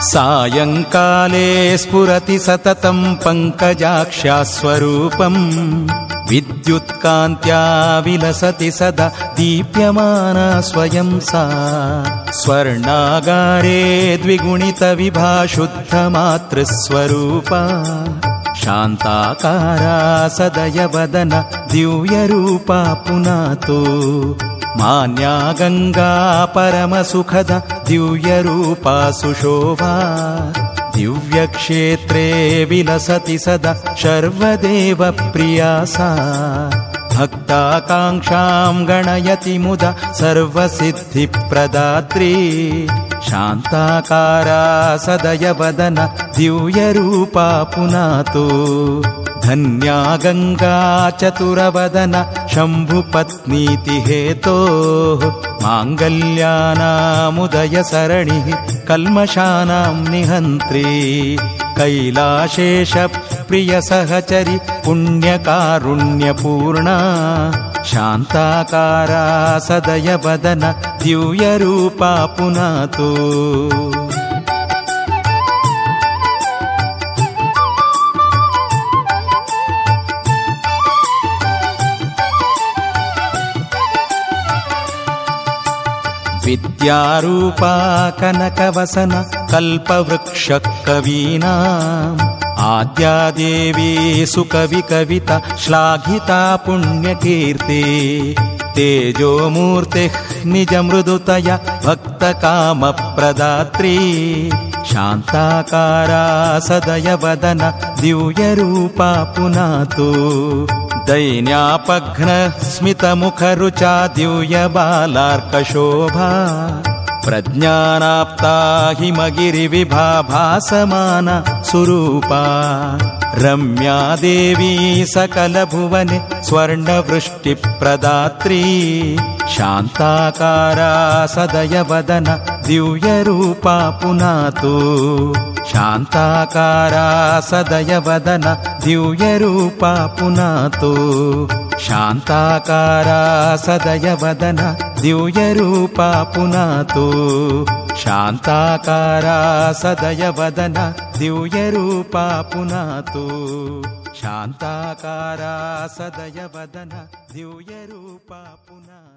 ಸಾಯಂಕಾಲೇ ಸ್ಫುರತಿ ಸತತಂ ಪಂಕಜಾಕ್ಷ್ಯಾ ಸ್ವರೂಪಂ ವಿದ್ಯುತ್ಕಾಂತ್ಯಾ ವಿಲಸತಿ ಸದಾ ದೀಪ್ಯಮಾನ ಸ್ವಯಂ ಸಾ ಸ್ವರ್ಣಾಗಾರೇ ದ್ವಿಗುಣಿತ ವಿಭಾ ಶುದ್ಧ ಮಾತೃಸ್ವರೂಪ ಶಾಂತಾಕಾರ ಸದಯವದನ ದಿವ್ಯರೂಪ ಪುನಾತೋ ಮಾನ್ಯಾ ಗಂಗಾ ಪರಮ ಸುಖದ ದಿವ್ಯರೂಪ ಸುಶೋಭಾ ದಿವ್ಯಕ್ಷೇತ್ರೇ ವಿಲಸತಿ ಸದಾ ಸರ್ವದೇವ ಪ್ರಿಯಾ ಸಾ ಭಕ್ತಾಕಾಂಕ್ಷಾಂ ಗಣಯತಿ ಮುದ ಸರ್ವಸಿದ್ಧಿಪ್ರದಾತ್ರೀ ಶಾಂತಾಕಾರ ಸದಯವದನ ದಿವ್ಯರೂಪ ಪುನಾತೋ ಧನ್ಯಾ ಗಂಗಾ ಚತುರವದನ ಶಂಭುಪತ್ನೀತಿ ಹೇತೋಃ ಮಾಂಗಲ್ಯಾನಾಮುದಯ ಸರಣಿ ಕಲ್ಮಷಾನಾಂ ನಿಹಂತ್ರಿ ಕೈಲಾಶೇಷ ಪ್ರಿಯ ಸಹಚರಿ ಪುಣ್ಯಕಾರುಣ್ಯಪೂರ್ಣ ಶಾಂತಾಕಾರ ಸದಯವದನ ದಿವ್ಯರೂಪ ಪುನಾತೋ ವಿದ್ಯಾರೂಪಾ ಕನಕವಸನ ಕಲ್ಪವೃಕ್ಷ ಕವೀನಾಂ ಆದ್ಯಾದೇವಿ ಸುಕವಿ ಕವಿತಾ ಶ್ಲಾಘಿತಾ ಪುಣ್ಯಕೀರ್ತಿ ತೇಜೋಮೂರ್ತಿ ನಿಜ ಮೃದುತಯ ಭಕ್ತ ಕಾಮ ಪ್ರದಾತ್ರೀ ಶಾಂತಾಕಾರ ಸದಯವದನ ದಿವ್ಯರೂಪ ಪುನಾತೋ ದೈನ್ಯಾಪಘ್ನ ಸ್ಮಿತ ಮುಖರುಚಾ ದಿವ್ಯ ಬಾಲಾರ್ಕಶೋಭಾ ಪ್ರಜ್ಞಾನಾಪ್ತಾ ಹಿಮಗಿರಿ ವಿಭಾ ಭಾಸಮಾನ ಸುರೂಪಾ ರಮ್ಯಾ ದೇವಿ ಸಕಲ ಭುವನೆ ಸ್ವರ್ಣವೃಷ್ಟಿ ಪ್ರದಾತ್ರೀ ಶಾಂತಾಕಾರ ಸದಯವದನ ದಿವ್ಯರೂಪ ಪುನಾತೋ ಶಾಂತಾಕಾರ ಸದಯವದನ ದಿವ್ಯರೂಪ ಪುನಾತೋ ಶಾಂತಾಕಾರ ಸದಯವದನ ದಿವ್ಯರೂಪ ಪುನಾತೋ ಶಾಂತಾಕಾರ ಸದಯವದನ ದಿವ್ಯರೂಪ ಪುನಾತೋ ಶಾಂತಾಕಾರ ಸದಯವದನ ದಿವ್ಯರೂಪ ಪುನಾತೋ